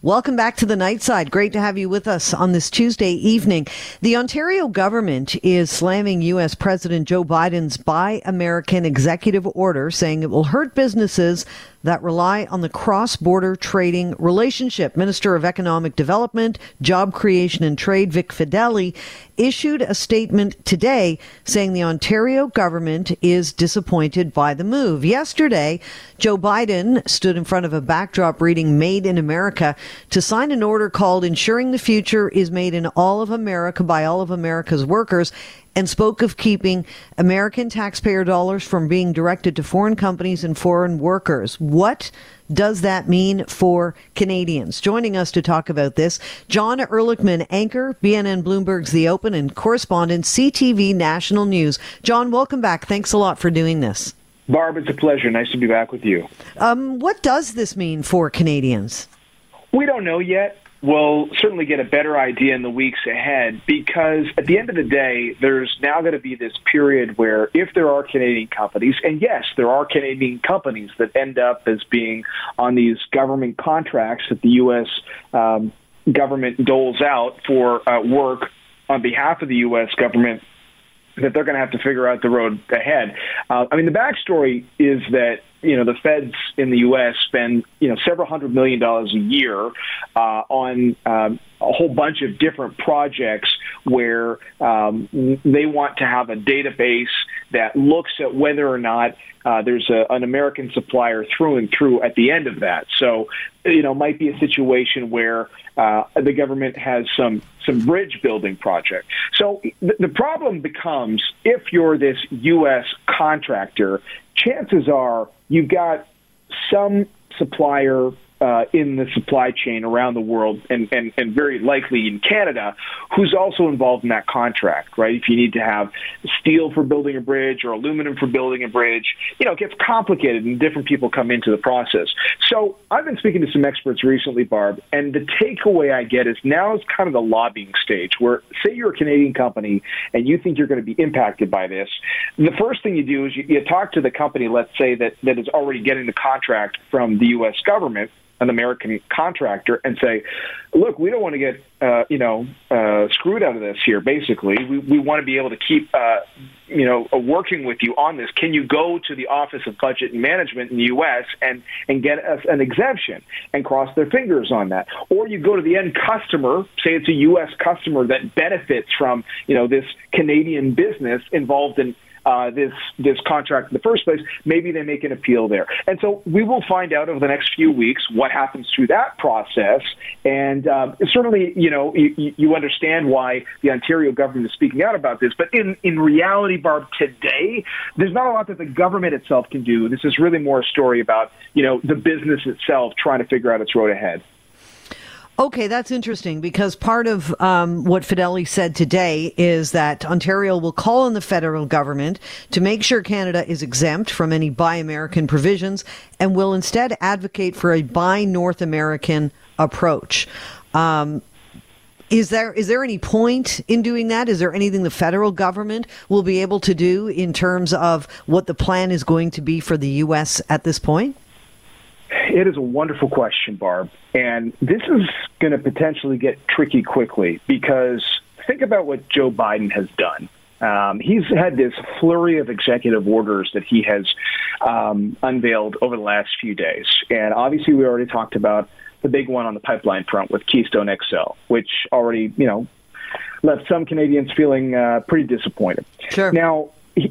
Welcome back to the Night Side. Great to have you with us on this Tuesday evening. The Ontario government is slamming U.S. President Joe Biden's Buy American executive order, saying it will hurt businesses that rely on the cross-border trading relationship. Minister of Economic Development, Job Creation and Trade, Vic Fedeli, issued a statement today saying the Ontario government is disappointed by the move. Yesterday, Joe Biden stood in front of a backdrop reading Made in America to sign an order called Ensuring the Future is Made in All of America by All of America's Workers, and spoke of keeping American taxpayer dollars from being directed to foreign companies and foreign workers. What does that mean for Canadians? Joining us to talk about this, John Ehrlichman, anchor, BNN Bloomberg's The Open, and correspondent, CTV National News. John, welcome back. Thanks a lot for doing this. Barb, it's a pleasure. Nice to be back with you. What does this mean for Canadians? We don't know yet. We'll certainly get a better idea in the weeks ahead, because at the end of the day, there's now going to be this period where if there are Canadian companies, and yes, there are Canadian companies that end up as being on these government contracts that the U.S. Government doles out for work on behalf of the U.S. government, that they're going to have to figure out the road ahead. The backstory is that, the feds in the U.S. spend, several $100 million a year on a whole bunch of different projects where they want to have a database that looks at whether or not there's an American supplier through and through at the end of that. So, might be a situation where the government has some bridge building project. So the problem becomes, if you're this U.S. contractor, chances are you've got some supplier in the supply chain around the world, and very likely in Canada, who's also involved in that contract, right? If you need to have steel for building a bridge or aluminum for building a bridge, it gets complicated and different people come into the process. So I've been speaking to some experts recently, Barb, and the takeaway I get is now is kind of the lobbying stage where, say you're a Canadian company and you think you're going to be impacted by this. The first thing you do is you talk to the company, let's say, that is already getting the contract from the U.S. government, an American contractor, and say, look, we don't want to get, screwed out of this here, basically. We want to be able to keep, working with you on this. Can you go to the Office of Budget and Management in the U.S. and get us an exemption and cross their fingers on that? Or you go to the end customer, say it's a U.S. customer that benefits from, this Canadian business involved in this contract in the first place, maybe they make an appeal there. And so we will find out over the next few weeks what happens through that process. And certainly, you understand why the Ontario government is speaking out about this. But in reality, Barb, today, there's not a lot that the government itself can do. This is really more a story about, the business itself trying to figure out its road ahead. Okay, that's interesting, because part of what Fedeli said today is that Ontario will call on the federal government to make sure Canada is exempt from any Buy American provisions and will instead advocate for a Buy North American approach. Is there any point in doing that? Is there anything the federal government will be able to do in terms of what the plan is going to be for the U.S. at this point? It is a wonderful question, Barb. And this is going to potentially get tricky quickly, because think about what Joe Biden has done. He's had this flurry of executive orders that he has unveiled over the last few days. And obviously, we already talked about the big one on the pipeline front with Keystone XL, which already, left some Canadians feeling pretty disappointed. Sure. Now,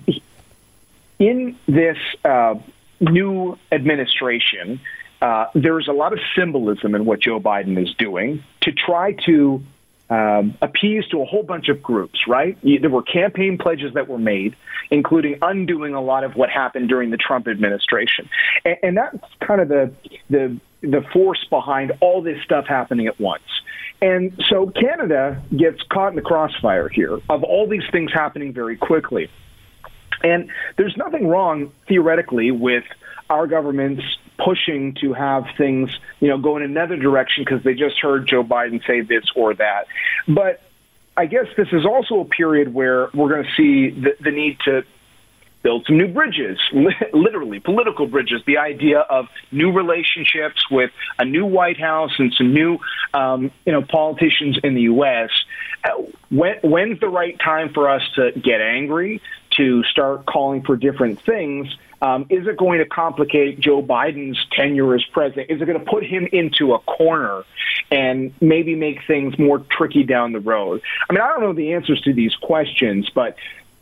in this new administration, there's a lot of symbolism in what Joe Biden is doing to try to appease to a whole bunch of groups, right? There were campaign pledges that were made, including undoing a lot of what happened during the Trump administration. And that's kind of the force behind all this stuff happening at once. And so Canada gets caught in the crossfire here of all these things happening very quickly. And there's nothing wrong, theoretically, with our governments pushing to have things, go in another direction because they just heard Joe Biden say this or that. But I guess this is also a period where we're going to see the need to build some new bridges, literally political bridges, the idea of new relationships with a new White House and some new, politicians in the U.S. When's the right time for us to get angry, to start calling for different things? Is it going to complicate Joe Biden's tenure as president? Is it going to put him into a corner and maybe make things more tricky down the road? I mean, I don't know the answers to these questions, but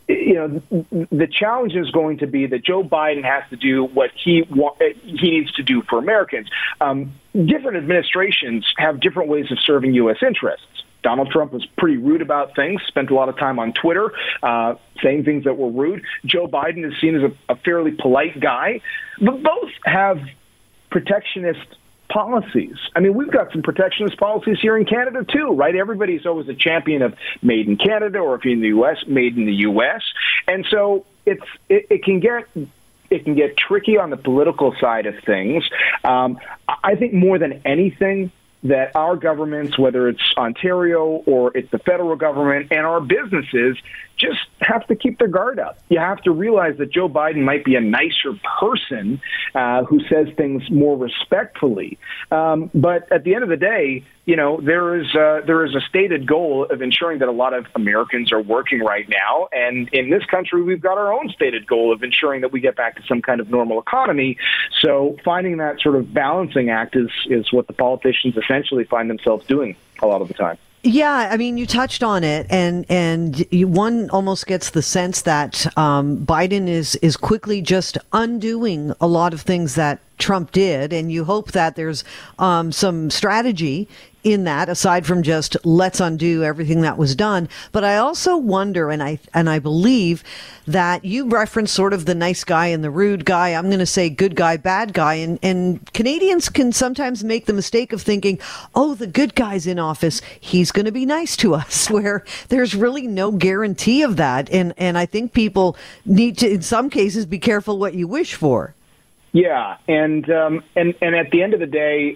the challenge is going to be that Joe Biden has to do what he needs to do for Americans. Different administrations have different ways of serving U.S. interests. Donald Trump was pretty rude about things, spent a lot of time on Twitter saying things that were rude. Joe Biden is seen as a fairly polite guy, but both have protectionist policies. I mean, we've got some protectionist policies here in Canada, too, right? Everybody's always a champion of made in Canada, or if you're in the U.S., made in the U.S. And so it can get tricky on the political side of things. I think more than anything, that our governments, whether it's Ontario or it's the federal government, and our businesses just have to keep their guard up. You have to realize that Joe Biden might be a nicer person who says things more respectfully. But at the end of the day, there is a stated goal of ensuring that a lot of Americans are working right now. And in this country, we've got our own stated goal of ensuring that we get back to some kind of normal economy. So finding that sort of balancing act is what the politicians essentially find themselves doing a lot of the time. Yeah, I mean, you touched on it, and one almost gets the sense that Biden is quickly just undoing a lot of things that Trump did, and you hope that there's some strategy in that, aside from just let's undo everything that was done. But I also wonder, and I believe that you referenced sort of the nice guy and the rude guy. I'm going to say good guy, bad guy, and Canadians can sometimes make the mistake of thinking, oh, the good guy's in office, he's going to be nice to us, where there's really no guarantee of that. And I think people need to, in some cases, be careful what you wish for. Yeah, and at the end of the day,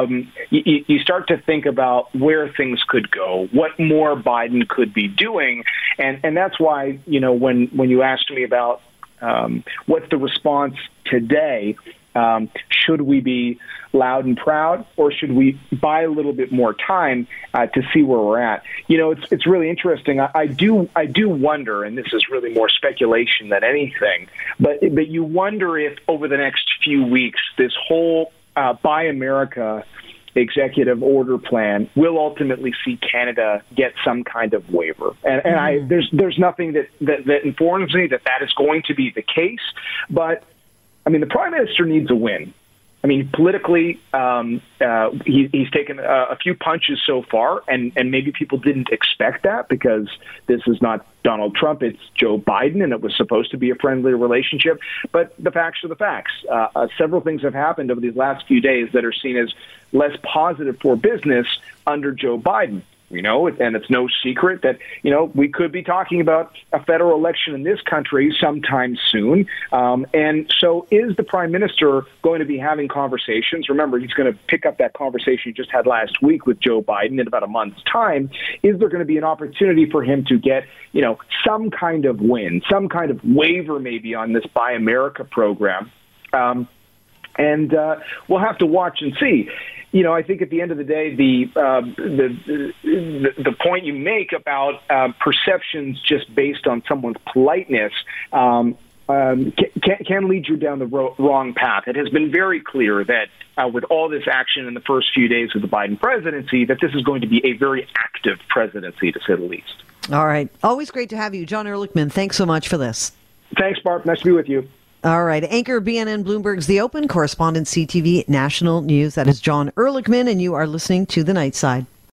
you start to think about where things could go, what more Biden could be doing, and that's why when you asked me about what's the response today, should we be loud and proud, or should we buy a little bit more time to see where we're at? It's really interesting. I do wonder, and this is really more speculation than anything, but you wonder if over the next few weeks this whole Buy America executive order plan will ultimately see Canada get some kind of waiver. And there's nothing that informs me that is going to be the case, but I mean, the Prime Minister needs a win. I mean, politically, he's taken a few punches so far, and maybe people didn't expect that because this is not Donald Trump, it's Joe Biden, and it was supposed to be a friendly relationship. But the facts are the facts. Several things have happened over these last few days that are seen as less positive for business under Joe Biden. And it's no secret that, we could be talking about a federal election in this country sometime soon. And so is the Prime Minister going to be having conversations? Remember, he's going to pick up that conversation he just had last week with Joe Biden in about a month's time. Is there going to be an opportunity for him to get, some kind of win, some kind of waiver maybe on this Buy America program? And we'll have to watch and see. I think at the end of the day, the point you make about perceptions just based on someone's politeness can lead you down the wrong path. It has been very clear that with all this action in the first few days of the Biden presidency, that this is going to be a very active presidency, to say the least. All right. Always great to have you. John Ehrlichman, thanks so much for this. Thanks, Barb. Nice to be with you. All right. Anchor BNN Bloomberg's The Open, correspondent CTV National News. That is John Ehrlichman, and you are listening to The Night Side.